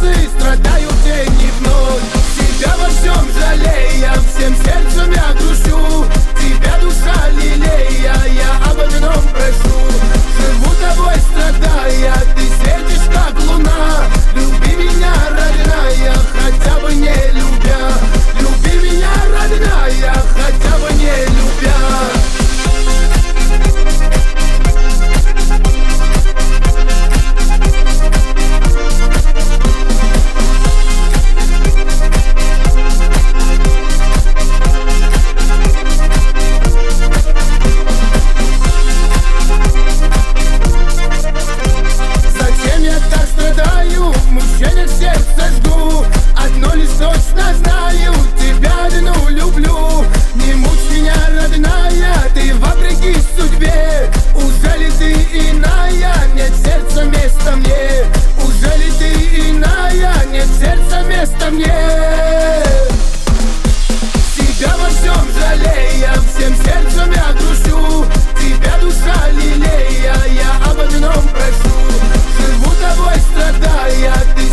слезы, страдаю день и вновь. Тебя во всем жалея, всем сердцем я грущу. Тебя, душа лелея, я об одном прошу. Живу тобой страдая, ты светишь как луна. Люби меня, родная, хотя бы не любя. Люби меня, родная, хотя бы не любя. Мучение в сердце жгу, одно лишь точно знаю, тебя одну люблю. Не мучь меня, родная, ты вопреки судьбе. Уже ли ты иная, нет сердца места мне? Уже ли ты иная, нет сердца места мне? Тебя во всем жалея, всем сердцем я грущу. Тебя, душа лелея, я об одном прошу. Живу тобой страдая, ты